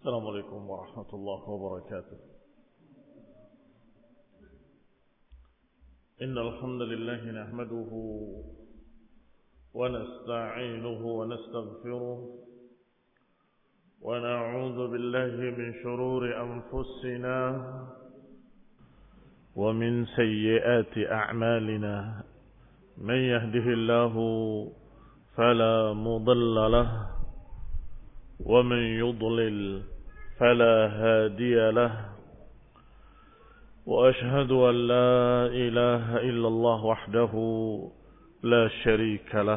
السلام عليكم ورحمة الله وبركاته. إن الحمد لله نحمده ونستعينه ونستغفره ونعوذ بالله من شرور أنفسنا ومن سيئات أعمالنا. من يهده الله فلا مضل له ومن يضلل فلا هادي له. وأشهد أن لا إله إلا الله وحده لا شريك له.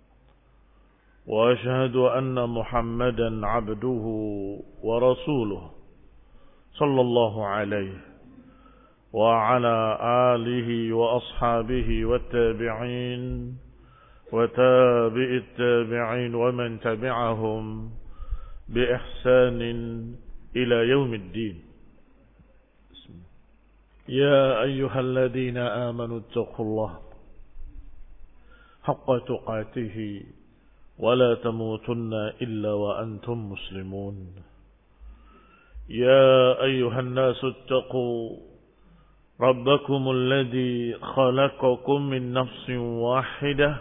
وأشهد أن محمدا عبده ورسوله صلى الله عليه وعلى آله وأصحابه والتابعين وتابع التابعين ومن تبعهم بإحسان إلى يوم الدين. يا أيها الذين آمنوا اتقوا الله حق تقاته ولا تموتن إلا وأنتم مسلمون. يا أيها الناس اتقوا ربكم الذي خلقكم من نفس واحدة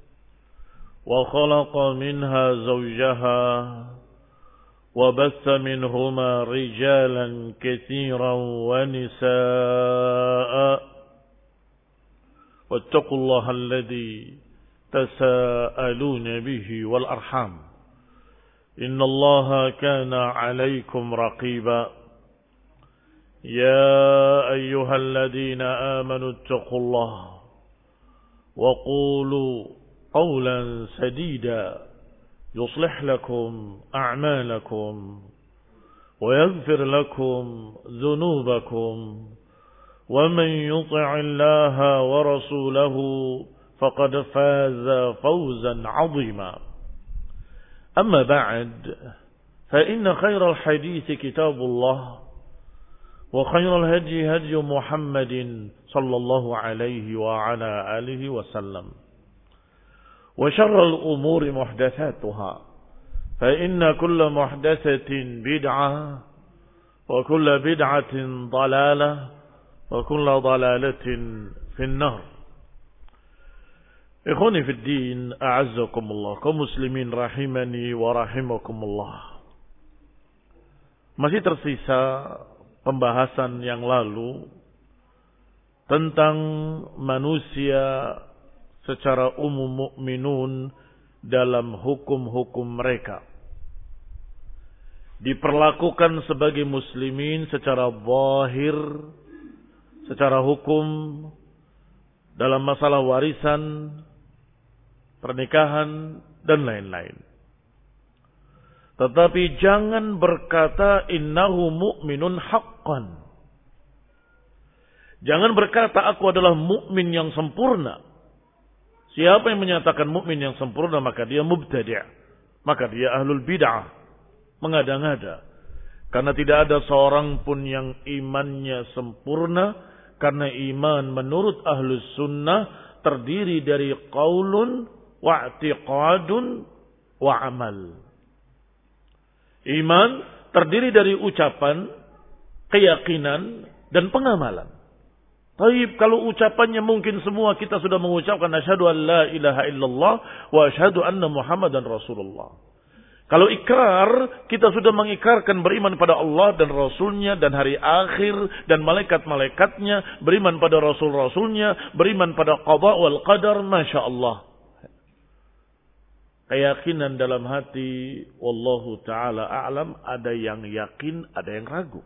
وخلق منها زوجها وبث منهما رجالا كثيرا ونساء واتقوا الله الذي تساءلون به والأرحام إن الله كان عليكم رقيبا. يا أيها الذين آمنوا اتقوا الله وقولوا قولا سديدا يصلح لكم أعمالكم ويغفر لكم ذنوبكم ومن يطع الله ورسوله فقد فاز فوزا عظيما. أما بعد فإن خير الحديث كتاب الله وخير الهدي هدي محمد صلى الله عليه وعلى آله وسلم وشر الأمور محدثاتها فإن كل محدثة بدعة وكل بدعة ضلالة وكل ضلالة في النار. إخواني في الدين أعزكم الله kaum muslimin rahimani wa rahimakumullah. Masih tersisa pembahasan yang lalu tentang manusia secara umum mukminun dalam hukum-hukum mereka diperlakukan sebagai muslimin secara zahir, secara hukum dalam masalah warisan, pernikahan dan lain-lain. Tetapi jangan berkata innahu mu'minun haqqan. Jangan berkata aku adalah mukmin yang sempurna. Siapa yang menyatakan mukmin yang sempurna maka dia mubtadi', maka dia ahlul bid'ah, mengada-ngada. Karena tidak ada seorang pun yang imannya sempurna, karena iman menurut ahlus sunnah terdiri dari qaulun wa i'tiqadun wa amal. Iman terdiri dari ucapan, keyakinan dan pengamalan. Baik, kalau ucapannya mungkin semua kita sudah mengucapkan asyhadu an la ilaha illallah wa asyhadu anna muhammadan rasulullah. Kalau ikrar, kita sudah mengikrarkan beriman pada Allah dan Rasulnya dan hari akhir dan malaikat-malaikatnya, beriman pada Rasul-Rasulnya, beriman pada qada wal qadar, Masya Allah. Keyakinan dalam hati, wallahu ta'ala a'lam, ada yang yakin, ada yang ragu.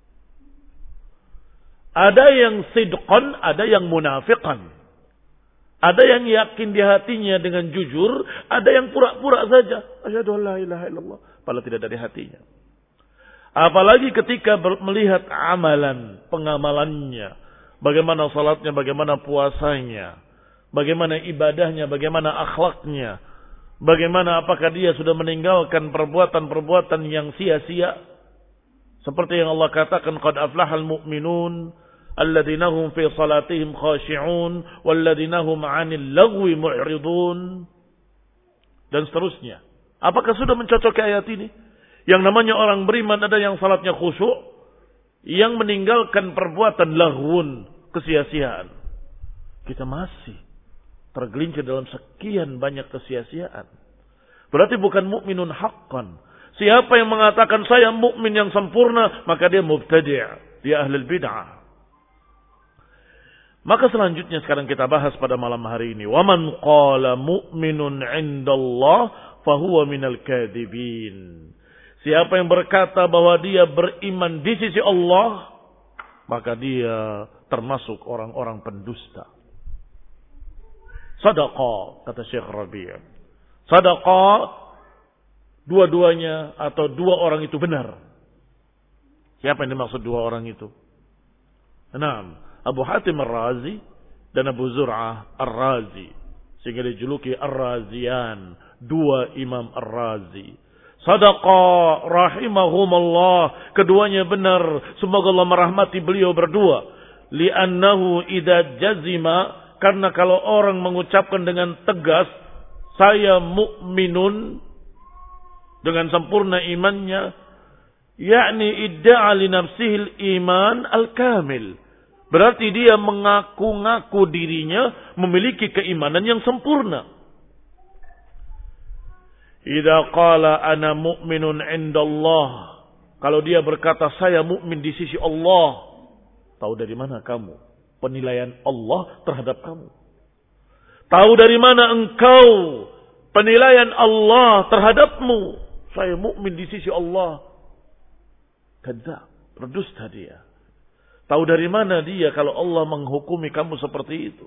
Ada yang sidqan, ada yang munafiqan. Ada yang yakin di hatinya dengan jujur, ada yang pura-pura saja. Asyhadu an la ilaha illallah, padahal tidak dari hatinya. Apalagi ketika melihat amalan, pengamalannya, bagaimana salatnya, bagaimana puasanya, bagaimana ibadahnya, bagaimana akhlaknya, bagaimana apakah dia sudah meninggalkan perbuatan-perbuatan yang sia-sia. Seperti yang Allah katakan, qad aflahal mu'minun alladzina hum fi salatihim khashi'un walladzina hum 'anil lagwi mu'ridun, dan seterusnya. Apakah sudah mencocoki ayat ini? Yang namanya orang beriman ada yang salatnya khusyuk, yang meninggalkan perbuatan lahwun, kesia-siaan. Kita masih tergelincir dalam sekian banyak kesia-siaan. Berarti bukan mukminun haqqan. Siapa yang mengatakan saya mukmin yang sempurna, maka dia mubtadi', dia ahli bid'ah. Maka selanjutnya sekarang kita bahas pada malam hari ini. Wa man qala mu'minun 'indallah fahuwa minal kadhibin. Siapa yang berkata bahwa dia beriman di sisi Allah, maka dia termasuk orang-orang pendusta. Sadaqa, kata Syekh Rabi'. Sadaqa, dua-duanya atau dua orang itu benar. Siapa yang dimaksud dua orang itu? Naam, Abu Hatim Ar-Razi dan Abu Zur'ah Ar-Razi. Sehingga dijuluki Ar-Razian, dua Imam Ar-Razi. Sadaqa rahimahumullah, keduanya benar, semoga Allah merahmati beliau berdua. Li'annahu idza jazima, karena kalau orang mengucapkan dengan tegas saya mukminun dengan sempurna imannya, yakni idda'a li nafsihi al-iman al-kamil. Berarti dia mengaku-ngaku dirinya memiliki keimanan yang sempurna. Idza qala ana mu'minun 'indallah, kalau dia berkata saya mukmin di sisi Allah, tahu dari mana kamu penilaian Allah terhadap kamu? Tahu dari mana engkau penilaian Allah terhadapmu? Saya mukmin di sisi Allah. Kadzab, berdusta dia. Tahu dari mana dia kalau Allah menghukumi kamu seperti itu?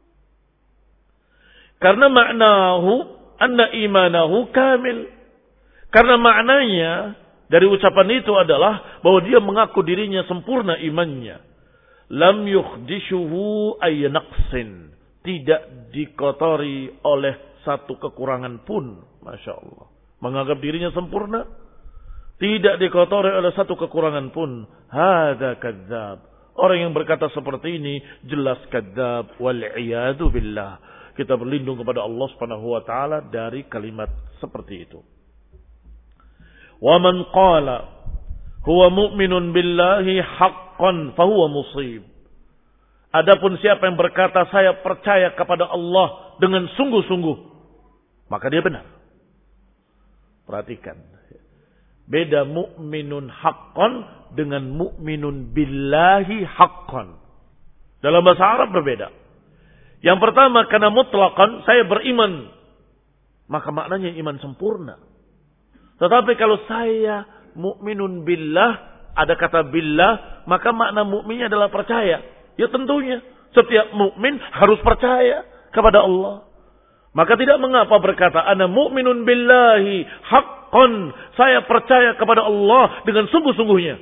Karena maknahu anna imanahu kamil. Karena maknanya dari ucapan itu adalah bahwa dia mengaku dirinya sempurna imannya. Lam yukhdishuhu ay naqsin. Tidak dikotori oleh satu kekurangan pun. Masya Allah. Menganggap dirinya sempurna. Tidak dikotori oleh satu kekurangan pun. Hada kadzab. Orang yang berkata seperti ini jelas kadzab. Wal'iyadu billah. Kita berlindung kepada Allah Subhanahu wa taala dari kalimat seperti itu. Wa man qala huwa mu'minun billahi haqqan fahuwa musib. Adapun siapa yang berkata saya percaya kepada Allah dengan sungguh-sungguh, maka dia benar. Perhatikan. Beda mu'minun haqqan dengan mu'minun billahi haqqan. Dalam bahasa Arab berbeda. Yang pertama, karena mutlaqan saya beriman, maka maknanya iman sempurna. Tetapi kalau saya mukminun billah, ada kata billah, maka makna mukminnya adalah percaya. Ya tentunya setiap mukmin harus percaya kepada Allah. Maka tidak mengapa berkata ana mukminun billahi haqqan, saya percaya kepada Allah dengan sungguh-sungguhnya.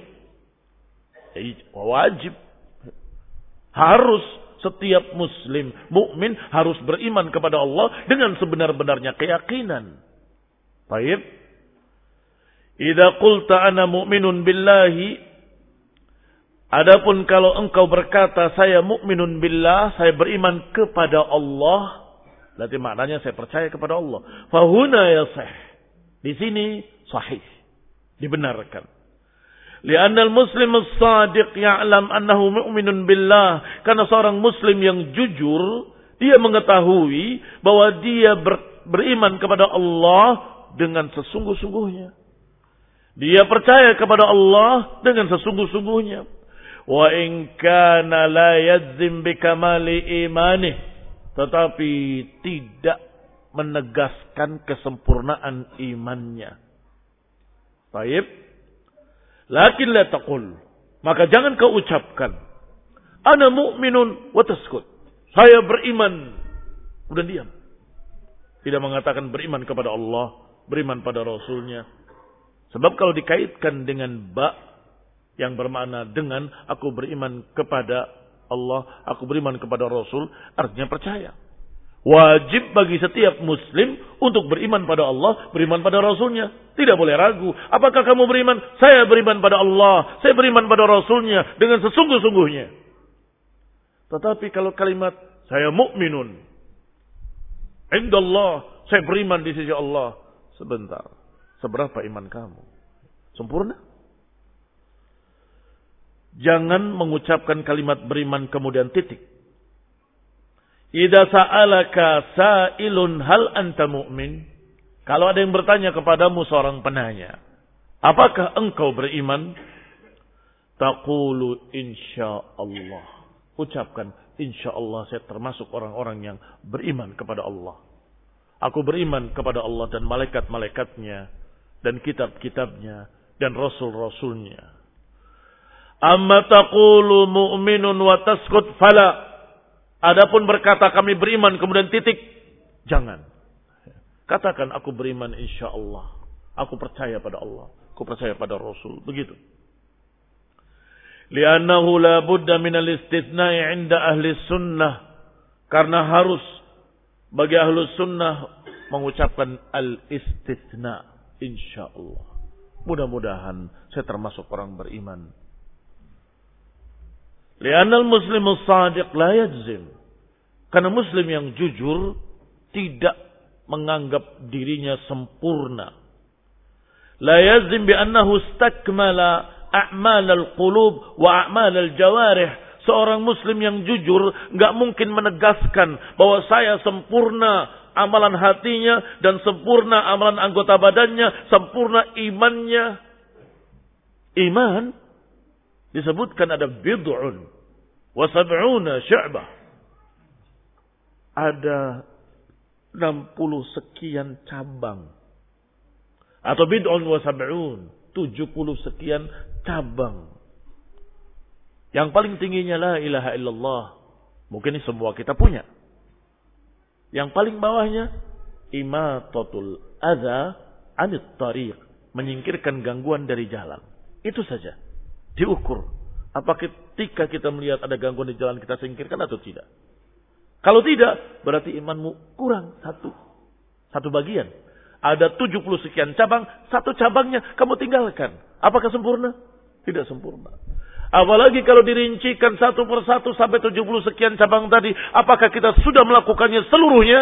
Wajib, harus. Setiap muslim, mukmin harus beriman kepada Allah dengan sebenar-benarnya keyakinan. Baik. Idza qulta ana mu'minun billahi, adapun kalau engkau berkata saya mukminun billah, saya beriman kepada Allah, berarti maknanya saya percaya kepada Allah. Fahuna yasih. Di sini sahih, dibenarkan. Li'anna al-muslim as-sadiq ya'lam annahu mu'minun billah. Karena seorang muslim yang jujur, dia mengetahui bahwa dia beriman kepada Allah dengan sesungguh-sungguhnya. Dia percaya kepada Allah dengan sesungguh-sungguhnya. Wa in kana la yadzim bi kamali imanih, tetapi tidak menegaskan kesempurnaan imannya. Baik. Lakin la taqul, maka jangan kau ucapkan ana mu'minun wa taskut, saya beriman, udah diam. Tidak mengatakan beriman kepada Allah, beriman pada Rasulnya. Sebab kalau dikaitkan dengan ba yang bermakna dengan, aku beriman kepada Allah, aku beriman kepada Rasul, artinya percaya. Wajib bagi setiap muslim untuk beriman pada Allah, beriman pada Rasulnya. Tidak boleh ragu. Apakah kamu beriman? Saya beriman pada Allah, saya beriman pada Rasulnya dengan sesungguh-sungguhnya. Tetapi kalau kalimat saya mukminun indallah, saya beriman di sisi Allah, sebentar, seberapa iman kamu? Sempurna. Jangan mengucapkan kalimat beriman kemudian titik. Idza sa'alaka sa'ilun hal anta mu'min? Kalau ada yang bertanya kepadamu seorang penanya, apakah engkau beriman? Taqulu insyaallah. Ucapkan insyaallah saya termasuk orang-orang yang beriman kepada Allah. Aku beriman kepada Allah dan malaikat-malaikatnya dan kitab-kitabnya dan rasul-rasulnya. Amma taqulu mu'minun wa taskut fala. Adapun berkata kami beriman kemudian titik, jangan. Katakan aku beriman insyaallah. Aku percaya pada Allah, aku percaya pada Rasul, begitu. Li'annahu la budda min al-istithna'i 'inda ahli sunnah. Karena harus bagi ahli sunnah mengucapkan al-istithna, insyaallah. Mudah-mudahan saya termasuk orang beriman. Li'anna al-muslimu as-sadiq la yajzim. Karena muslim yang jujur tidak menganggap dirinya sempurna. La yazim bi annahu istakmala a'mal al-qulub wa a'mal al-jawarih. Seorang muslim yang jujur enggak mungkin menegaskan bahwa saya sempurna amalan hatinya dan sempurna amalan anggota badannya, sempurna imannya. Iman disebutkan ada bid'un wa sab'una syu'bah. Ada 60 sekian cabang. Atau bid'un wa sab'un, 70 sekian cabang. Yang paling tingginya la ilaha illallah. Mungkin ini semua kita punya. Yang paling bawahnya imatatul adza 'anit tariq, menyingkirkan gangguan dari jalan. Itu saja. Diukur. Apa ketika kita melihat ada gangguan di jalan kita singkirkan atau tidak? Kalau tidak, berarti imanmu kurang satu bagian. Ada 70 sekian cabang, satu cabangnya kamu tinggalkan. Apakah sempurna? Tidak sempurna. Apalagi kalau dirincikan satu persatu sampai 70 sekian cabang tadi, apakah kita sudah melakukannya seluruhnya?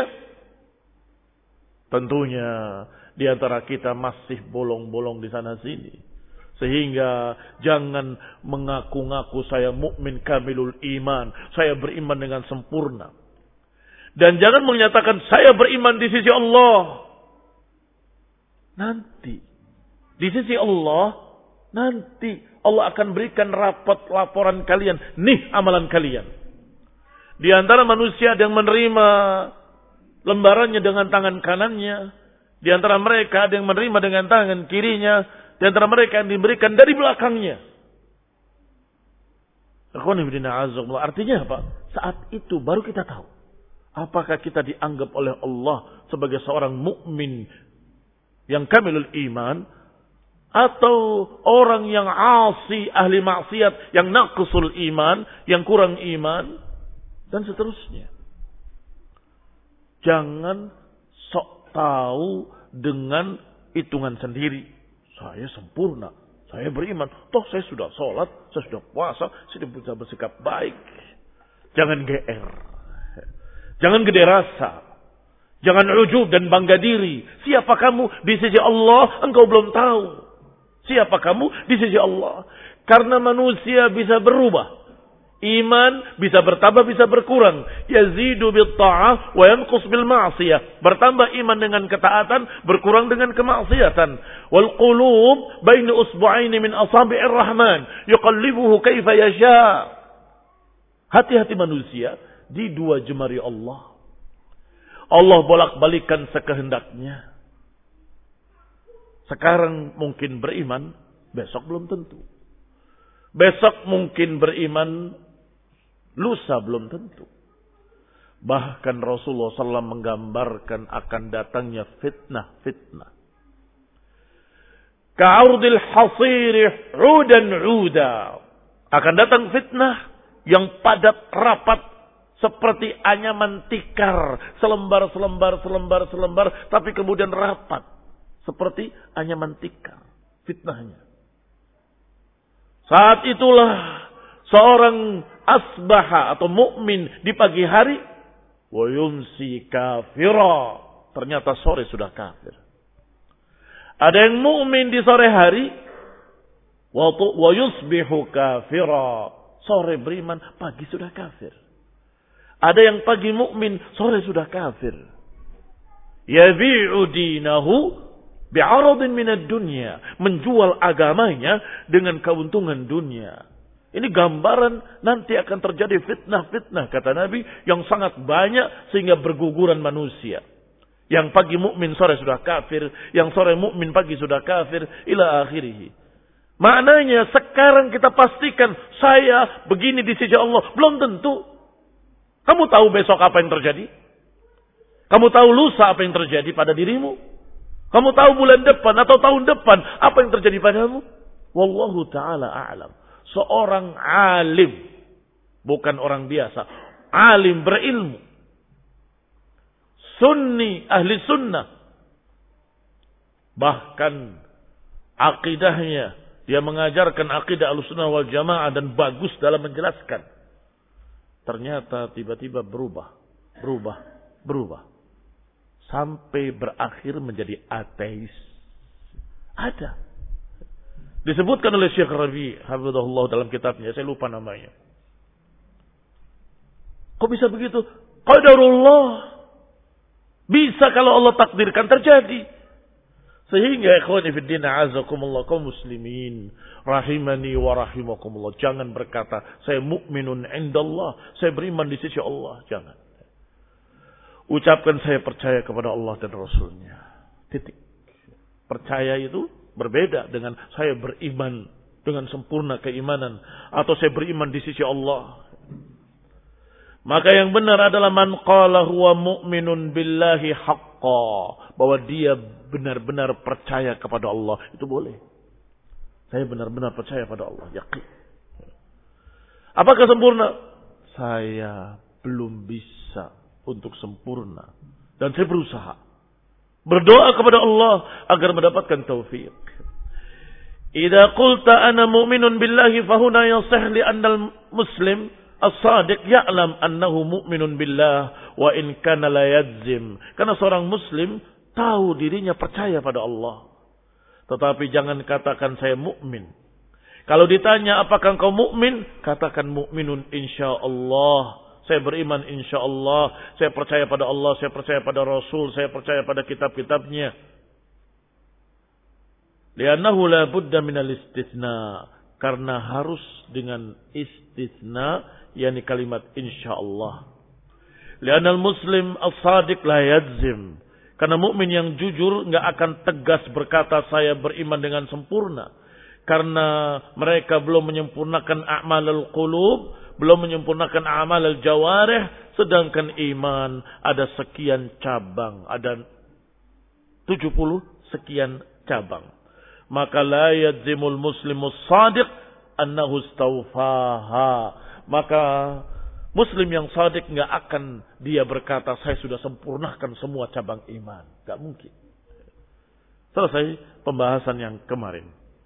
Tentunya di antara kita masih bolong-bolong di sana sini. Sehingga jangan mengaku-ngaku saya mukmin kamilul iman, saya beriman dengan sempurna. Dan jangan menyatakan saya beriman di sisi Allah. Nanti di sisi Allah, nanti Allah akan berikan rapat laporan kalian. Nih amalan kalian. Di antara manusia yang menerima lembarannya dengan tangan kanannya. Di antara mereka ada yang menerima dengan tangan kirinya. Di antara mereka yang diberikan dari belakangnya. Artinya apa? Saat itu baru kita tahu. Apakah kita dianggap oleh Allah sebagai seorang mukmin yang kamilul iman, atau orang yang asi, ahli maksiat, yang naqsul iman, yang kurang iman, dan seterusnya. Jangan sok tahu dengan hitungan sendiri. Saya sempurna, saya beriman, toh saya sudah sholat, saya sudah puasa, saya sudah bersikap baik. Jangan GR, jangan gede rasa, jangan ujub dan bangga diri. Siapa kamu di sisi Allah, engkau belum tahu. Siapa kamu di sisi Allah? Karena manusia bisa berubah. Iman bisa bertambah, bisa berkurang. Yazidu bil ta'ah wa yanqus bil ma'siyah. Bertambah iman dengan ketaatan, berkurang dengan kemaksiatan. Wal qulub baina usbu'aini min asabi'ir rahman, yuqallibuhu kaifa yasha. Hati-hati manusia di dua jemari Allah. Allah bolak-balikan sekehendaknya. Sekarang mungkin beriman, besok belum tentu. Besok mungkin beriman, lusa belum tentu. Bahkan Rasulullah SAW menggambarkan akan datangnya fitnah-fitnah. Ka'urdil hasiri udan uda. Akan datang fitnah yang padat rapat seperti anyaman tikar. Selembar, tapi kemudian rapat. Seperti anyaman tikar. Fitnahnya. Saat itulah seorang asbaha atau mukmin di pagi hari, wa yumsi kafira. Ternyata sore sudah kafir. Ada yang mukmin di sore hari, wa yusbihu kafira. Sore beriman, pagi sudah kafir. Ada yang pagi mukmin, sore sudah kafir. Yabi'u dinahu bi'aradin minad dunya. Menjual agamanya dengan keuntungan dunia. Ini gambaran nanti akan terjadi fitnah-fitnah, kata Nabi, yang sangat banyak sehingga berguguran manusia. Yang pagi mukmin sore sudah kafir, yang sore mukmin pagi sudah kafir, ila akhirih. Maknanya sekarang kita pastikan saya begini di sisi Allah, belum tentu. Kamu tahu besok apa yang terjadi? Kamu tahu lusa apa yang terjadi pada dirimu? Kamu tahu bulan depan atau tahun depan apa yang terjadi padamu? Wallahu ta'ala a'lam. Seorang alim, bukan orang biasa, alim berilmu, sunni, ahli sunnah, bahkan akidahnya, dia mengajarkan akidah Ahlussunnah wal Jamaah dan bagus dalam menjelaskan. Ternyata tiba-tiba berubah. Sampai berakhir menjadi ateis. Ada. Disebutkan oleh Syekh Rabi' hafizahullah dalam kitabnya, saya lupa namanya. Kok bisa begitu? Qadarullah. Bisa kalau Allah takdirkan terjadi. Sehingga ikhwani fid din a'azakumullah kaum muslimin rahimani wa rahimakumullah, jangan berkata saya mukminun indallah, saya beriman di sisi Allah, jangan. Ucapkan saya percaya kepada Allah dan Rasulnya. Titik. Percaya itu berbeda dengan saya beriman dengan sempurna keimanan atau saya beriman di sisi Allah. Maka yang benar adalah man qala huwa mu'minun billahi haqqa, bahwa dia benar-benar percaya kepada Allah, itu boleh. Saya benar-benar percaya pada Allah, yakin. Apakah sempurna? Saya belum bisa untuk sempurna dan saya berusaha. Berdoa kepada Allah agar mendapatkan taufik. Idza qulta ana mu'minun billahi fahuna yasih li anna al-muslim as-sadiq ya'lam annahu mu'minun billah wa in kana la yajzim. Karena seorang muslim tahu dirinya percaya pada Allah. Tetapi jangan katakan saya mukmin. Kalau ditanya apakah engkau mukmin, katakan mukminun insyaallah. Saya beriman insyaallah, saya percaya pada Allah, saya percaya pada Rasul, saya percaya pada kitab-kitabnya. Li'annahu la budda minal istitsna, karena harus dengan istitsna, yakni kalimat insyaallah. Li'annal muslim as-sadiq la yajzim, karena mukmin yang jujur enggak akan tegas berkata saya beriman dengan sempurna, karena mereka belum menyempurnakan a'malul qulub, belum menyempurnakan amal al-jawarih, sedangkan iman ada sekian cabang, ada 70 sekian cabang. Maka la yadzimul muslimus shadiq annahu istawfaha. Maka muslim yang shadiq enggak akan dia berkata saya sudah sempurnakan semua cabang iman, enggak mungkin. Selesai pembahasan yang kemarin.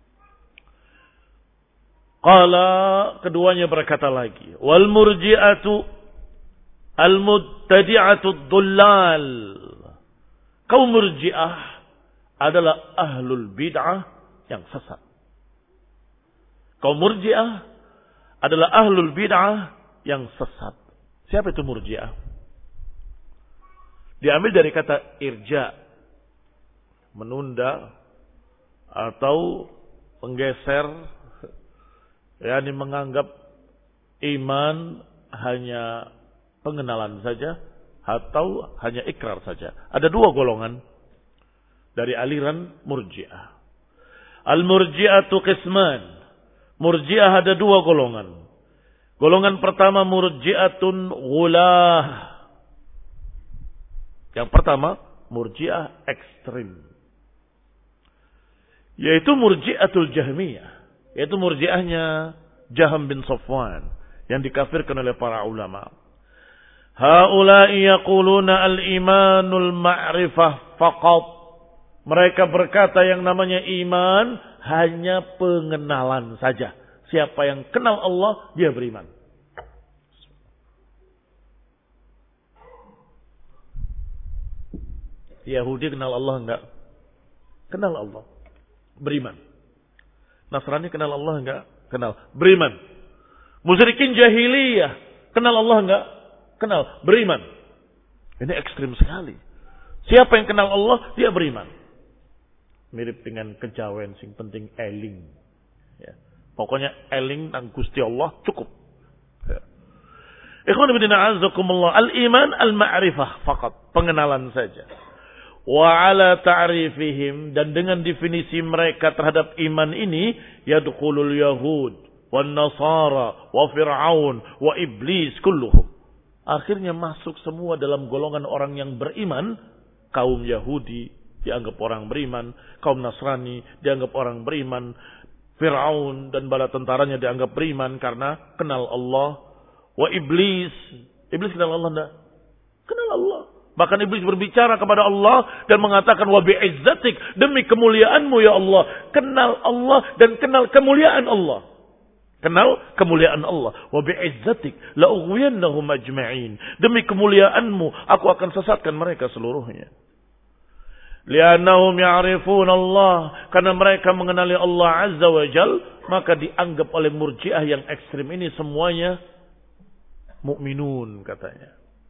Qala, keduanya berkata lagi, wal murji'atu al muttadi'atu dhullal. Kaum murji'ah adalah ahlul bid'ah yang sesat. Kaum murji'ah adalah ahlul bid'ah yang sesat. Siapa itu murji'ah? Diambil dari kata irja, menunda atau menggeser, yakni menganggap iman hanya pengenalan saja atau hanya ikrar saja. Ada dua golongan dari aliran murji'ah. Al-murji'atu qisman. Murji'ah ada dua golongan. Golongan pertama murji'atun ghulah. Yang pertama murji'ah ekstrim, yaitu murji'atul jahmiyah. Yaitu murjiahnya Jaham bin Safwan yang dikafirkan oleh para ulama. Haula'i yaquluna al-imanul ma'rifah faqat. Mereka berkata yang namanya iman hanya pengenalan saja. Siapa yang kenal Allah, dia beriman. Yahudi kenal Allah enggak? Kenal Allah, beriman. Nasrani kenal Allah enggak? Kenal. Beriman. Musyrikin jahiliyah kenal Allah enggak? Kenal. Beriman. Ini ekstrim sekali. Siapa yang kenal Allah, dia beriman. Mirip dengan kejawen, sing penting eling. Ya. Pokoknya eling nang Gusti Allah cukup. Ya. Ikhwan fillah a'azzakumullah, al-iman al-ma'rifah faqat, pengenalan saja. Wa ala ta'rifihim, dan dengan definisi mereka terhadap iman ini yadkhulul yahud wan nasara wa fir'aun wa iblis kulluhum. Akhirnya masuk semua dalam golongan orang yang beriman. Kaum Yahudi dianggap orang beriman, kaum Nasrani dianggap orang beriman, Fir'aun dan bala tentaranya dianggap beriman karena kenal Allah. Wa iblis, iblis kenal Allah enggak? Kenal Allah. Bahkan iblis berbicara kepada Allah dan mengatakan, wa bi'izzatik, demi kemuliaanmu ya Allah. Kenal Allah dan kenal kemuliaan Allah. Kenal kemuliaan Allah. Wa bi'izzatik la ughwiyannahum ajma'in. Demi kemuliaanmu aku akan sesatkan mereka seluruhnya. Li'annahum ya'rifun Allah, karena mereka mengenali Allah Azza wa Jal, maka dianggap oleh Murji'ah yang ekstrim ini semuanya mukminun katanya.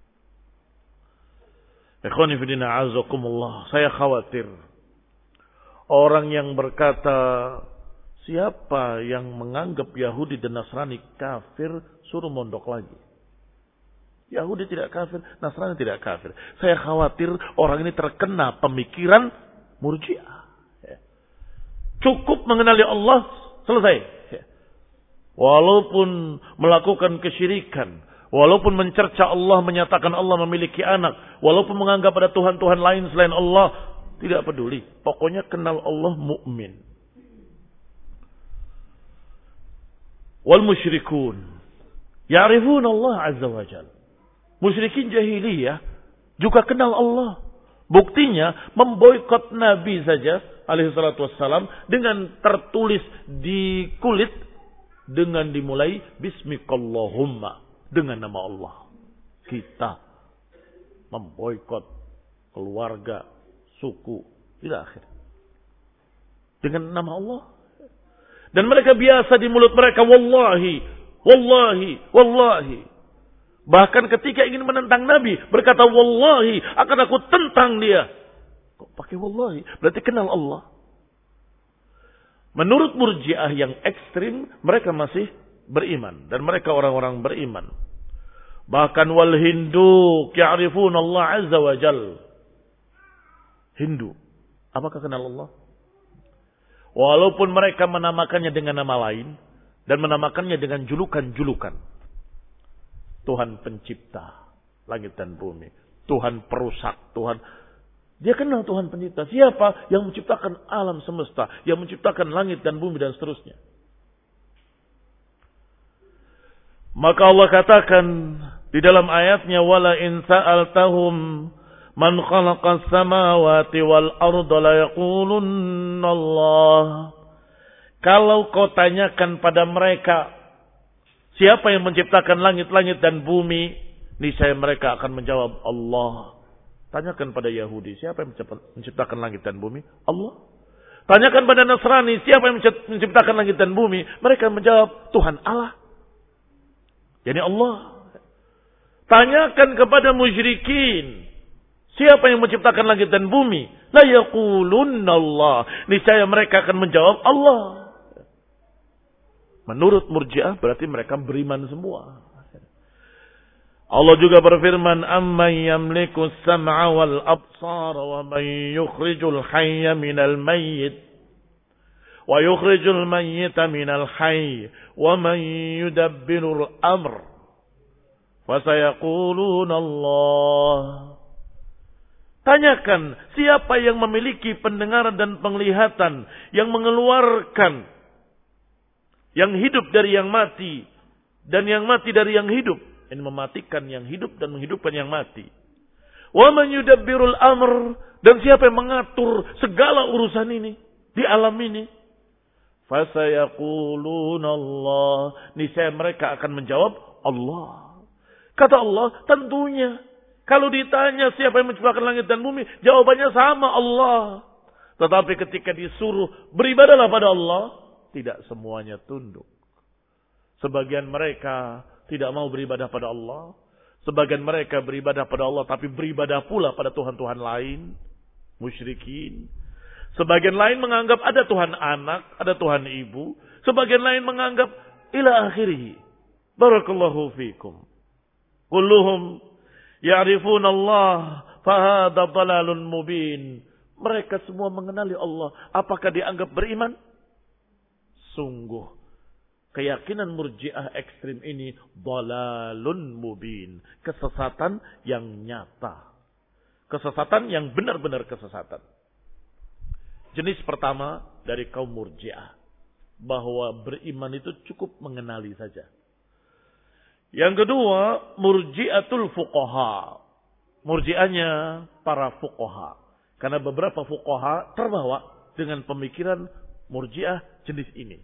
Ikhwani fillah a'azzakumullah, saya khawatir orang yang berkata siapa yang menganggap Yahudi dan Nasrani kafir suruh mondok lagi. Yahudi tidak kafir, Nasrani tidak kafir. Saya khawatir orang ini terkena pemikiran Murji'ah. Cukup mengenali Allah, selesai. Walaupun melakukan kesyirikan, walaupun mencerca Allah, menyatakan Allah memiliki anak, walaupun menganggap ada Tuhan-Tuhan lain selain Allah, tidak peduli. Pokoknya kenal Allah, mukmin. Wal musyrikun ya'rifun Allah Azza wa Jalla. Musyrikin jahiliyah juga kenal Allah. Buktinya memboikot Nabi saja alaihi salatu wassalam dengan tertulis di kulit dengan dimulai bismikallahumma, dengan nama Allah. Kita memboikot keluarga, suku, ila akhir. Dengan nama Allah. Dan mereka biasa di mulut mereka wallahi, wallahi, wallahi. Bahkan ketika ingin menentang Nabi, berkata wallahi, akan aku tentang dia. Kok pakai wallahi? Berarti kenal Allah. Menurut Murji'ah yang ekstrim, mereka masih beriman. Dan mereka orang-orang beriman. Bahkan wal Hindu ya'rifun Allah Azza wa Jal. Hindu, apakah kenal Allah? Walaupun mereka menamakannya dengan nama lain. Dan menamakannya dengan julukan-julukan. Tuhan pencipta langit dan bumi. Tuhan perusak. Tuhan. Dia kenal Tuhan pencipta. Siapa yang menciptakan alam semesta. Yang menciptakan langit dan bumi dan seterusnya. Maka Allah katakan di dalam ayatnya. Wala in sa'altahum man khalaqas samawati wal arda la yaqulunna Allah. Kalau kau tanyakan pada mereka, siapa yang menciptakan langit-langit dan bumi? Niscaya mereka akan menjawab Allah. Tanyakan pada Yahudi, siapa yang menciptakan langit dan bumi? Allah. Tanyakan pada Nasrani, siapa yang menciptakan langit dan bumi? Mereka menjawab Tuhan Allah. Yani Allah. Tanyakan kepada musyrikin, siapa yang menciptakan langit dan bumi? La yaqulunna Allah. Niscaya mereka akan menjawab Allah. Menurut Murji'ah berarti mereka beriman semua. Allah juga berfirman, "Amman yamliku as-sam'a wal absara wa man yukhrijul hayya minal mayyit wa yukhrijul mayyita minal hayy wa man yudabbirul amr fasayaquluna Allah." Tanyakan, siapa yang memiliki pendengaran dan penglihatan, yang mengeluarkan yang hidup dari yang mati, dan yang mati dari yang hidup. Ini mematikan yang hidup dan menghidupkan yang mati. Wa man yudabbirul amr, dan siapa yang mengatur segala urusan ini di alam ini. Fasayaquluna Allah, niscaya mereka akan menjawab Allah. Kata Allah, tentunya kalau ditanya siapa yang menciptakan langit dan bumi, jawabannya sama, Allah. Tetapi ketika disuruh beribadahlah pada Allah, tidak semuanya tunduk. Sebagian mereka tidak mau beribadah pada Allah. Sebagian mereka beribadah pada Allah tapi beribadah pula pada Tuhan-Tuhan lain. Musyrikin. Sebagian lain menganggap ada Tuhan anak, ada Tuhan ibu. Sebagian lain menganggap ila akhirih. Barakallahu fikum. Kulluhum ya'rifuna Allah fahadha dhalalun mubin. Mereka semua mengenali Allah. Apakah dianggap beriman? Sungguh. Keyakinan murji'ah ekstrim ini dhalalun mubin. Kesesatan yang nyata. Kesesatan yang benar-benar kesesatan. Jenis pertama dari kaum murji'ah. Bahwa beriman itu cukup mengenali saja. Yang kedua, murji'atul fuqaha. Murji'ahnya para fuqaha. Karena beberapa fuqaha terbawa dengan pemikiran murji'ah jenis ini.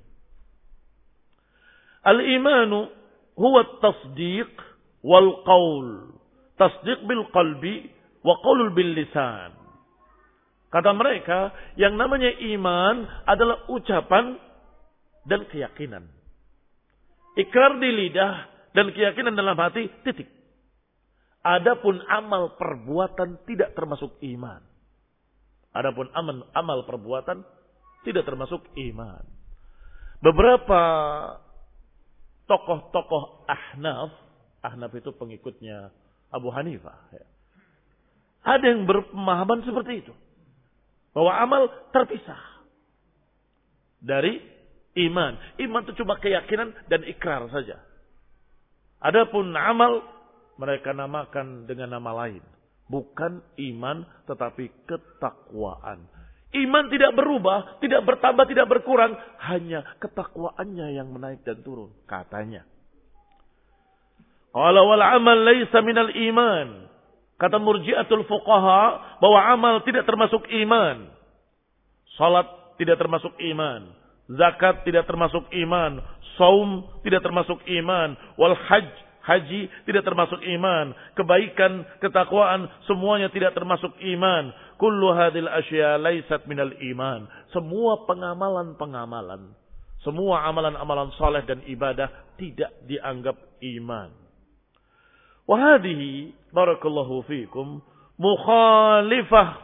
Al-imanu huwa tasdiq wal qaul. Tasdiq bil qalbi wa qaulul bil lisan. Kata mereka, yang namanya iman adalah ucapan dan keyakinan. Ikrar di lidah dan keyakinan dalam hati, titik. Adapun amal perbuatan tidak termasuk iman. Adapun amal perbuatan tidak termasuk iman. Beberapa tokoh-tokoh Ahnaf itu pengikutnya Abu Hanifah. Ada yang berpemahaman seperti itu. Bahwa amal terpisah dari iman. Iman itu cuma keyakinan dan ikrar saja. Adapun amal mereka namakan dengan nama lain. Bukan iman tetapi ketakwaan. Iman tidak berubah, tidak bertambah, tidak berkurang. Hanya ketakwaannya yang menaik dan turun. Katanya. Qala wal amal laysa minal iman. Kata murji'atul fuqaha bahwa amal tidak termasuk iman. Salat tidak termasuk iman. Zakat tidak termasuk iman. Saum tidak termasuk iman. Wal haji tidak termasuk iman. Kebaikan, ketakwaan semuanya tidak termasuk iman. Kullu hadhil asya laysat minal iman. Semua pengamalan-pengamalan, semua amalan-amalan saleh dan ibadah tidak dianggap iman. Wa hadhihi barakallahu fikum mukhalifah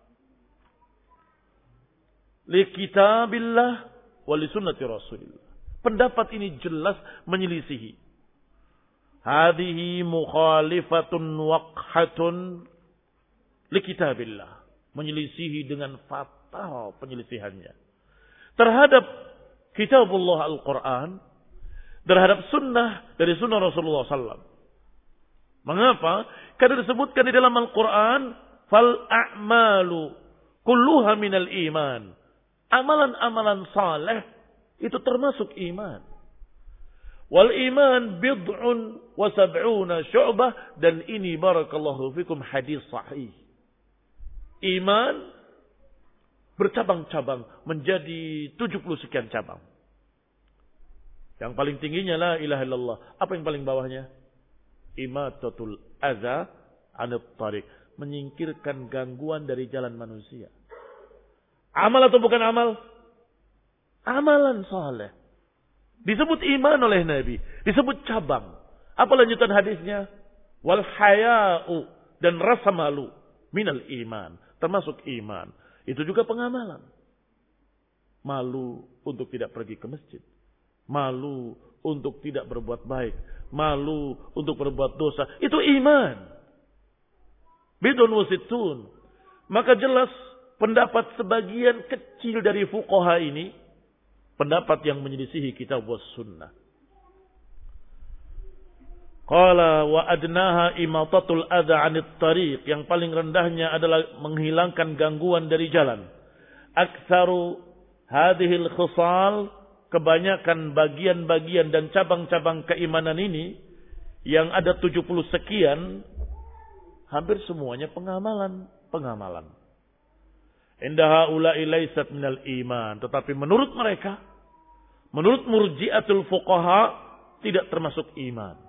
li kitabillah wa li sunnati rasulillah. Pendapat ini jelas menyelisihi. Hadhihi mukhalifatun waqhatun li kitabillah. Menyelisihi dengan fatal penyelisihannya. Terhadap kitabullah Al-Quran. Terhadap sunnah dari sunnah Rasulullah SAW. Mengapa? Karena disebutkan di dalam Al-Quran. Fal a'malu kulluha minal iman. Amalan-amalan saleh itu termasuk iman. Wal iman bid'un wa sab'una syu'bah. Dan ini barakallahu fikum hadis sahih. Iman bercabang-cabang menjadi 70 sekian cabang. Yang paling tingginya la ilaha illallah. Apa yang paling bawahnya? Imatatul adza 'anil thariq. Menyingkirkan gangguan dari jalan manusia. Amal atau bukan amal? Amalan saleh. Disebut iman oleh Nabi. Disebut cabang. Apa lanjutan hadisnya? Wal haya'u. Dan rasa malu. Minal iman. Termasuk iman. Itu juga pengamalan. Malu untuk tidak pergi ke masjid. Malu untuk tidak berbuat baik. Malu untuk berbuat dosa. Itu iman. Bidun wasitun. Maka jelas pendapat sebagian kecil dari fuqaha ini. Pendapat yang menyelisihi kitab was sunnah. Qala wa adnaha imatatul adha 'anit tariq. Yang paling rendahnya adalah menghilangkan gangguan dari jalan. Aktsaru hadhil khisal. Kebanyakan bagian-bagian dan cabang-cabang keimanan ini. Yang ada 70 sekian. Hampir semuanya pengamalan. Indaha ula'i laysat minal iman. Tetapi menurut mereka. Menurut murji'atul fuqaha. Tidak termasuk iman.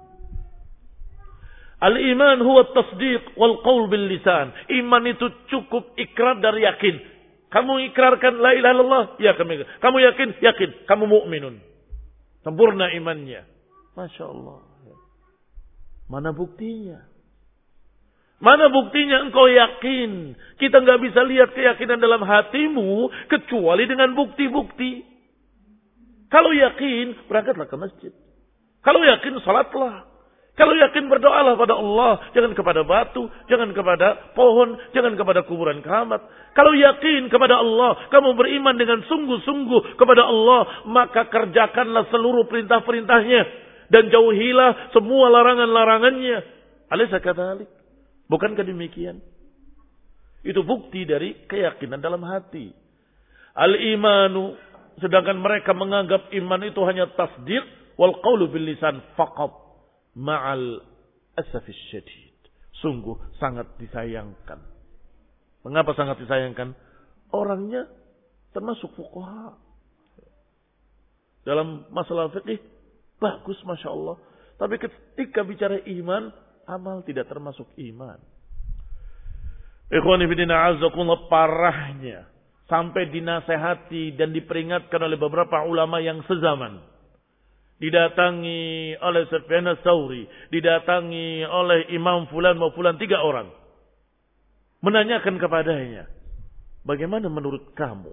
Al-iman huwa tasdiq wal qaul bil lisan. Iman itu cukup ikrar dan yakin. Kamu ikrarkan la ilaha illallah, ya kami. Kamu yakin? Yakin. Kamu mukminun. Sempurna imannya. Masya Allah. Mana buktinya? Mana buktinya engkau yakin? Kita nggak bisa lihat keyakinan dalam hatimu kecuali dengan bukti-bukti. Kalau yakin, berangkatlah ke masjid. Kalau yakin, salatlah. Kalau yakin, berdoalah pada Allah. Jangan kepada batu, jangan kepada pohon, jangan kepada kuburan keramat. Kalau yakin kepada Allah, kamu beriman dengan sungguh-sungguh kepada Allah, maka kerjakanlah seluruh perintah-perintahnya. Dan jauhilah semua larangan-larangannya. Alaysa kadzalik? Bukankah demikian? Itu bukti dari keyakinan dalam hati. Al-imanu, sedangkan mereka menganggap iman itu hanya tasdiq wal qaulu bil lisan faqat, ma'al asafis syadid. Sungguh sangat disayangkan. Mengapa sangat disayangkan? Orangnya termasuk fuqaha. Dalam masalah fikih bagus, Masya Allah. Tapi ketika bicara iman, amal tidak termasuk iman. Ikhwani fillah azakumullah, parahnya sampai dinasehati dan diperingatkan oleh beberapa ulama yang sezaman. Didatangi oleh Sufyan Ats-Tsauri, didatangi oleh Imam Fulan mau Fulan, 3 orang. Menanyakan kepadanya, bagaimana menurut kamu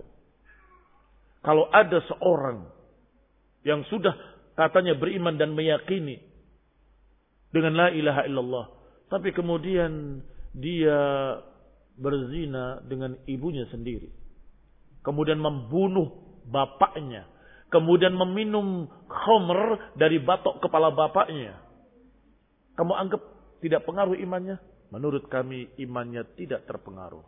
kalau ada seorang yang sudah katanya beriman dan meyakini dengan la ilaha illallah, tapi kemudian dia berzina dengan ibunya sendiri, kemudian membunuh bapaknya, kemudian meminum khamr dari batok kepala bapaknya. Kamu anggap tidak pengaruh imannya? Menurut kami imannya tidak terpengaruh.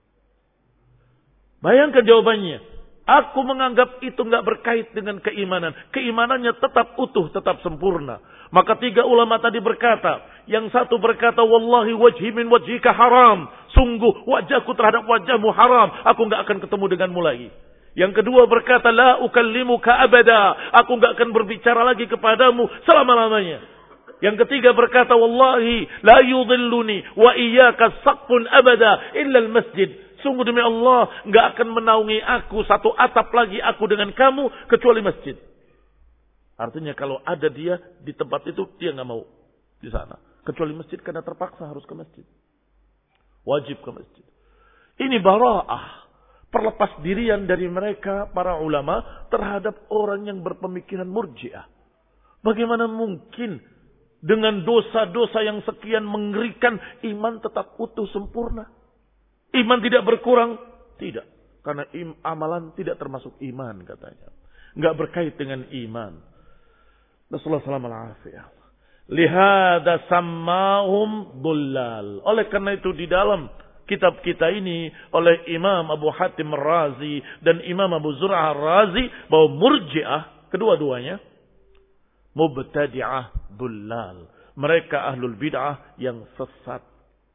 Bayangkan jawabannya. Aku menganggap itu enggak berkait dengan keimanan. Keimanannya tetap utuh, tetap sempurna. Maka 3 ulama tadi berkata. Yang satu berkata, wallahi wajhi min wajhika haram. Sungguh wajahku terhadap wajahmu haram. Aku enggak akan ketemu denganmu lagi. Yang kedua berkata, la ukallimuka abada. Aku enggak akan berbicara lagi kepadamu selama-lamanya. Yang ketiga berkata, wallahi la yudhilluni wa iyyaka saqfun abada illa al-masjid. Sungguh demi Allah, enggak akan menaungi aku satu atap lagi aku dengan kamu kecuali masjid. Artinya kalau ada dia di tempat itu, dia enggak mau di sana. Kecuali masjid karena terpaksa harus ke masjid. Wajib ke masjid. Ini bara'ah. Perlepas dirian dari mereka, para ulama, terhadap orang yang berpemikiran murji'ah. Bagaimana mungkin dengan dosa-dosa yang sekian mengerikan, iman tetap utuh sempurna? Iman tidak berkurang? Tidak. Karena amalan tidak termasuk iman katanya. Enggak berkait dengan iman. Rasulullah SAW. Lihada sammahum dullal. Oleh karena itu di dalam kitab kita ini oleh Imam Abu Hatim Ar-Razi dan Imam Abu Zur'ah Ar-Razi bahwa murji'ah kedua-duanya mubtadi'ah dullal. Mereka ahlul bid'ah yang sesat.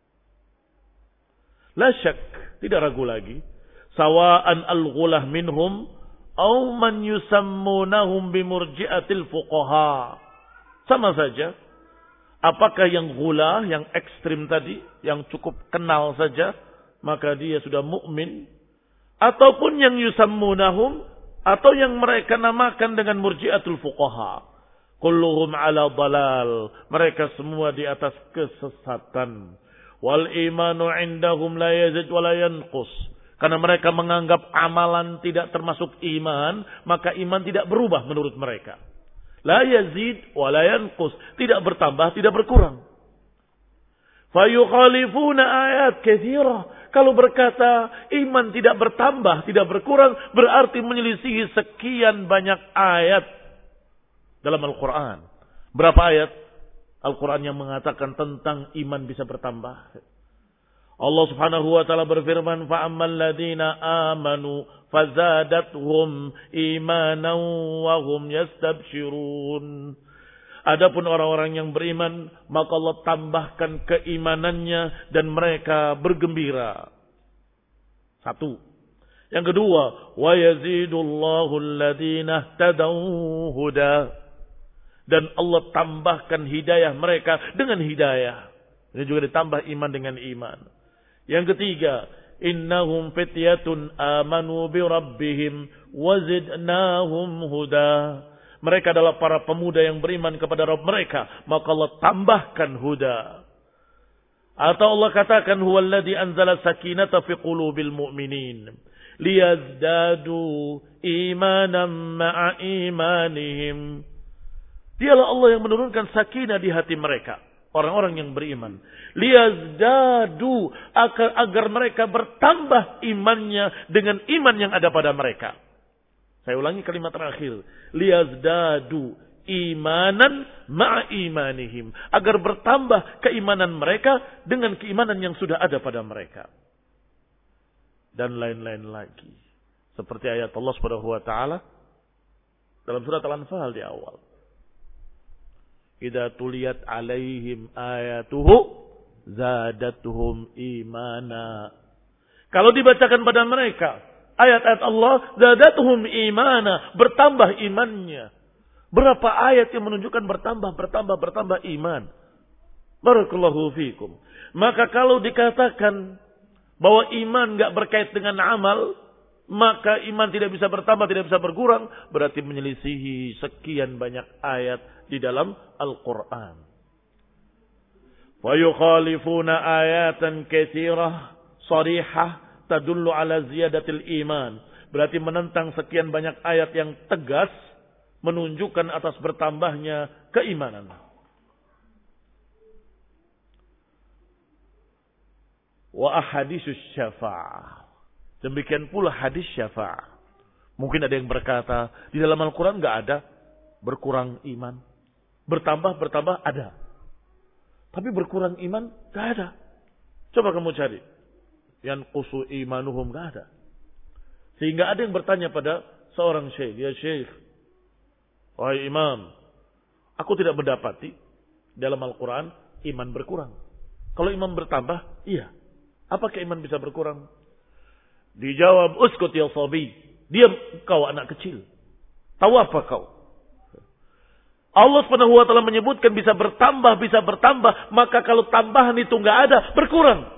La syak, tidak ragu lagi. Sawa'an al-ghulah minhum au man yusammunahum bimurji'atil fuqaha. Sama saja. Apakah yang ghulah, yang ekstrim tadi, yang cukup kenal saja, maka dia sudah mukmin, ataupun yang yusammunahum, atau yang mereka namakan dengan murji'atul fuqaha. Kulluhum ala dalal. Mereka semua di atas kesesatan. Wal imanu indahum la yazid wa la yanqus. Karena mereka menganggap amalan tidak termasuk iman, maka iman tidak berubah menurut mereka. La yazid wa la yanqus, tidak bertambah, tidak berkurang. Fayukhalifuna ayat katsira. Kalau berkata iman tidak bertambah, tidak berkurang, berarti menyelisihi sekian banyak ayat dalam Al-Quran. Berapa ayat Al-Quran yang mengatakan tentang iman bisa bertambah? Allah Subhanahu wa taala berfirman, "Fa ammal ladzina amanu fazadathum imanan wa hum yastabshirun." Adapun orang-orang yang beriman, maka Allah tambahkan keimanannya dan mereka bergembira. 1. Yang kedua, wa yazidullahu alladzina ihtadaw huda. Dan Allah tambahkan hidayah mereka dengan hidayah. Ini juga ditambah iman dengan iman. Yang ketiga, innahum fityatun amanu bi rabbihim wazidnahum huda. Mereka adalah para pemuda yang beriman kepada Rabb mereka, maka Allah tambahkan huda. Atau Allah katakan huwallazi anzala sakinata fi qulubil mu'minin liyazdadu imanan ma'a imanihim. Dialah Allah yang menurunkan sakinah di hati mereka, orang-orang yang beriman. Liyazdadu, agar mereka bertambah imannya dengan iman yang ada pada mereka. Saya ulangi kalimat terakhir. Liyazdadu imanan ma'a imanihim. Agar bertambah keimanan mereka dengan keimanan yang sudah ada pada mereka. Dan lain-lain lagi. Seperti ayat Allah Subhanahu wa taala dalam surat Al-Anfal di awal. Idza tuliyat alaihim ayatuhu zadatuhum imana. Kalau dibacakan pada mereka ayat-ayat Allah, zadatuhum imana, bertambah imannya. Berapa ayat yang menunjukkan bertambah iman. Barakallahu fikum. Maka kalau dikatakan bahwa iman enggak berkait dengan amal, maka iman tidak bisa bertambah, tidak bisa berkurang, berarti menyelisihi sekian banyak ayat di dalam Al-Quran. Wa yukhalifuna ayatan katsirah sarihah tadullu ala ziyadatil iman. Berarti menentang sekian banyak ayat yang tegas menunjukkan atas bertambahnya keimanan. Wa ahaditsus syafa'ah. Demikian pula hadis syafa'ah. Mungkin ada yang berkata, di dalam Al-Quran enggak ada berkurang iman. Bertambah ada. Tapi berkurang iman enggak ada. Coba kamu cari. Yanqusu imanuhum enggak ada. Sehingga ada yang bertanya pada seorang syekh, ya syekh, wahai imam, aku tidak mendapati dalam Al-Quran iman berkurang. Kalau iman bertambah, iya. Apakah iman bisa berkurang? Dijawab, uskut ya sabi. Diam kau anak kecil. Tahu apa kau? Allah Subhanahu wa taala menyebutkan bisa bertambah, maka kalau tambahan itu enggak ada, berkurang.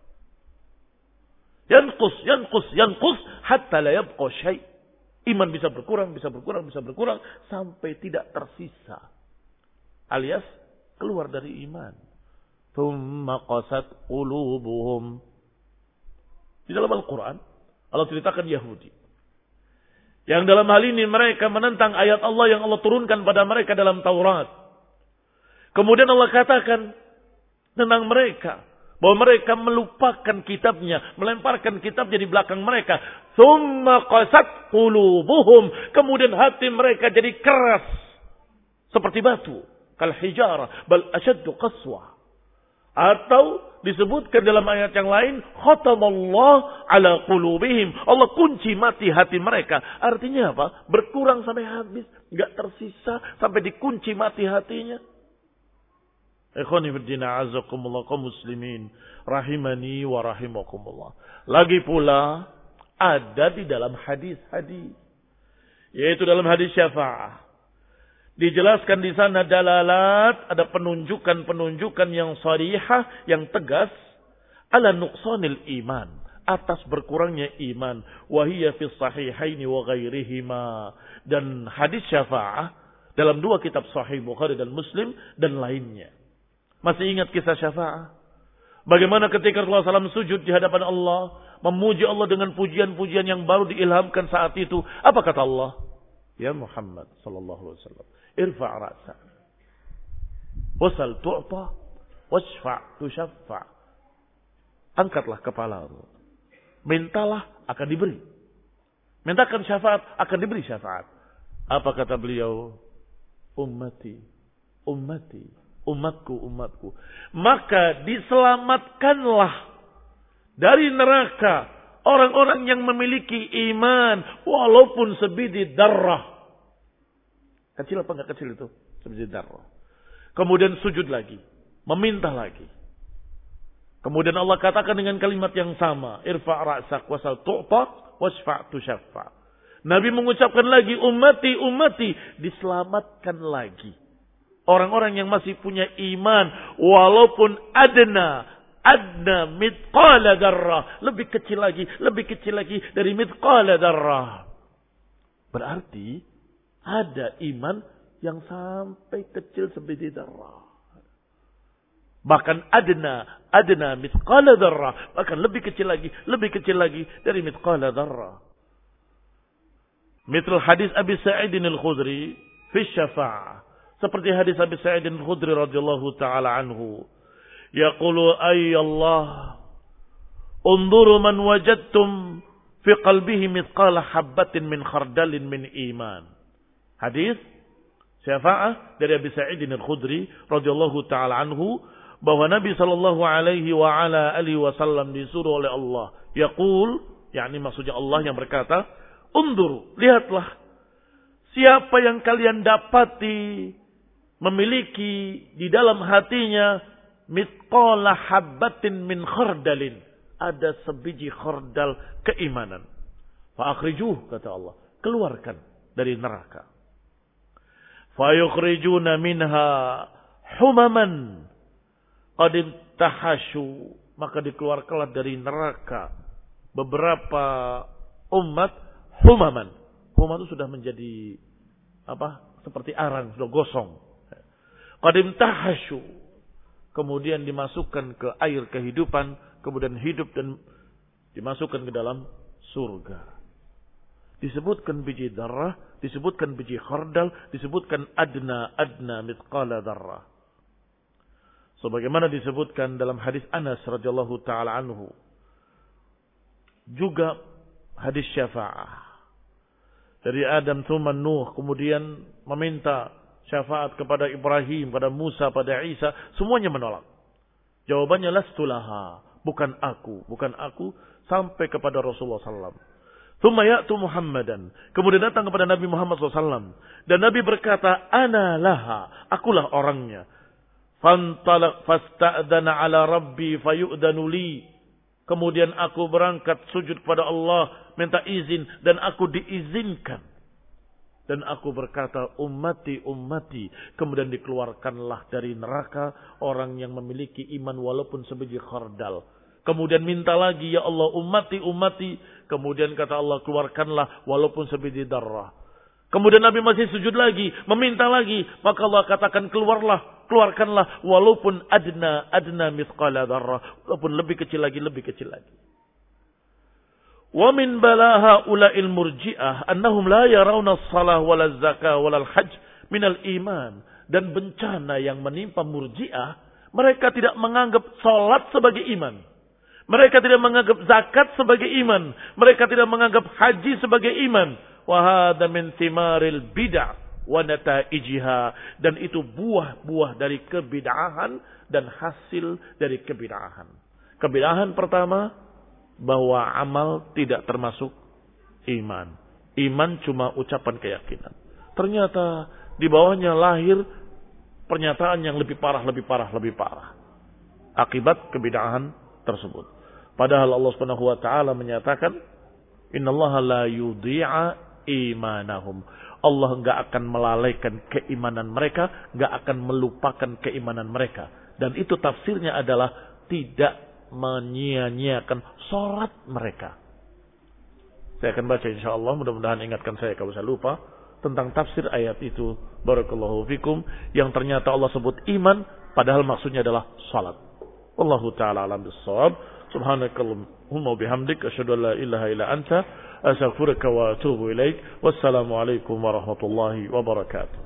Yanqus hatta la yabqa syai'. Iman bisa berkurang sampai tidak tersisa. Alias keluar dari iman. Tsumma qasat qulubuhum. Di dalam Al-Quran Allah ceritakan Yahudi yang dalam hal ini mereka menentang ayat Allah yang Allah turunkan pada mereka dalam Taurat. Kemudian Allah katakan tentang mereka bahwa mereka melupakan kitabnya, melemparkan kitabnya di belakang mereka. Tsumma qasat qulubuhum. Kemudian hati mereka jadi keras seperti batu, kal hijarah bal ashaddu qaswa. Atau disebutkan dalam ayat yang lain, khatamallah ala qulubihim. Allah kunci mati hati mereka. Artinya apa? Berkurang sampai habis, enggak tersisa sampai dikunci mati hatinya. Ikhwani fiddina azakumullah kaum muslimin rahimani wa rahimakumullah. Lagi pula ada di dalam hadis-hadis, yaitu dalam hadis syafa'ah. Dijelaskan di sana dalalat, ada penunjukan-penunjukan yang sharihah, yang tegas, ala nuqsanil iman, atas berkurangnya iman. Wahiyya fi sahihaini wa ghairihima. Dan hadis syafa'ah dalam dua kitab sahih Bukhari dan Muslim dan lainnya. Masih ingat kisah syafa'ah? Bagaimana ketika Rasulullah SAW sujud di hadapan Allah, memuji Allah dengan pujian-pujian yang baru diilhamkan saat itu. Apa kata Allah? Ya Muhammad sallallahu alaihi wasallam, irfa' ra'sak, wasal tu'ta, wasfa' tushaffa'. Angkatlah kepalamu, mintalah akan diberi. Mintakan syafaat akan diberi syafaat. Apa kata beliau? Ummati, umatku. Maka diselamatkanlah dari neraka orang-orang yang memiliki iman walaupun sebiji darrah. Kecil apa enggak kecil itu? Sebiji darrah. Kemudian sujud lagi, meminta lagi. Kemudian Allah katakan dengan kalimat yang sama, irfa' ra'sak wasal tu'ta wasfa' tushaffa. Nabi mengucapkan lagi, ummati, diselamatkan lagi. Orang-orang yang masih punya iman walaupun adna, adna mithqala dzarrah, lebih kecil lagi dari mithqala dzarrah. Berarti ada iman yang sampai kecil sebiji dzarrah. Bahkan adna mithqala dzarrah, bahkan lebih kecil lagi dari mithqala dzarrah. Mithl hadis Abi Sa'id al-Khudri fi syafa'ah. Seperti hadis Abi Sa'id al-Khudri radhiyallahu taala anhu, yaqulu ay Allah, unzuru man wajadtum fi qalbihi mithqala habatin min khardalin min iman. Hadis syafa'ah dari Abi Sa'id al-Khudri radhiyallahu taala anhu, bahwa Nabi sallallahu alaihi wa ala alihi wasallam disuruh oleh Allah, yaqul, yakni maksudnya Allah yang berkata, undur, lihatlah siapa yang kalian dapati memiliki di dalam hatinya mithqala habatin min khardalin, ada sebiji khardal keimanan. Fa akhrijuh, kata Allah, keluarkan dari neraka. Fa yukhrijuna minha humaman qad intahashu, maka dikeluarkanlah dari neraka beberapa umat humaman. Humaman itu sudah menjadi seperti arang, sudah gosong. Qad intahashu, kemudian dimasukkan ke air kehidupan, kemudian hidup dan dimasukkan ke dalam surga. Disebutkan biji darah, disebutkan biji khardal, disebutkan adna mithqala darah. Sebagaimana disebutkan dalam hadis Anas radhiyallahu taala anhu, juga hadis syafa'ah dari Adam tsumma Nuh, kemudian meminta syafaat kepada Ibrahim, pada Musa, pada Isa, semuanya menolak. Jawabannya lastulaha, bukan aku, sampai kepada Rasulullah sallallahu. Tsumma ya'tu Muhammadan, kemudian datang kepada Nabi Muhammad sallallahu, dan Nabi berkata, ana laha, akulah orangnya. Fantalaq fasta'dana ala rabbi fayu'danu li. Kemudian aku berangkat sujud kepada Allah, minta izin, dan aku diizinkan. Dan aku berkata, ummati. Kemudian dikeluarkanlah dari neraka orang yang memiliki iman walaupun sebiji khardal. Kemudian minta lagi, ya Allah, ummati. Kemudian kata Allah, keluarkanlah walaupun sebiji darah. Kemudian Nabi masih sujud lagi, meminta lagi. Maka Allah katakan, keluarkanlah walaupun adna mithqala darrah, walaupun lebih kecil lagi. Wa min balaha ula'il murji'ah annahum la yarawna as-salah wala az-zakah wala al-hajj min al-iman. Dan bencana yang menimpa murji'ah, mereka tidak menganggap salat sebagai iman. Mereka tidak menganggap zakat sebagai iman. Mereka tidak menganggap haji sebagai iman. Wa hadha min thimaril bid'ah wa nataijiha, dan itu buah-buah dari kebid'ahan dan hasil dari kebid'ahan. Kebid'ahan pertama, bahwa amal tidak termasuk iman. Iman cuma ucapan keyakinan. Ternyata di bawahnya lahir pernyataan yang lebih parah. Akibat kebid'ahan tersebut. Padahal Allah Subhanahu wa taala menyatakan, innallaha la yudhi'a imanahum. Allah enggak akan melalaikan keimanan mereka, enggak akan melupakan keimanan mereka. Dan itu tafsirnya adalah tidak menyia-nyiakan sholat mereka. Saya akan baca insyaallah, mudah-mudahan ingatkan saya kalau saya lupa tentang tafsir ayat itu. Barakallahu fikum, yang ternyata Allah sebut iman padahal maksudnya adalah sholat. Wallahu ta'ala alam bis-shawab. Subhanakallahumma bihamdik asyhadu an la ilaha illa anta astaghfiruka wa atubu ilaik. Wassalamu alaikum warahmatullahi wabarakatuh.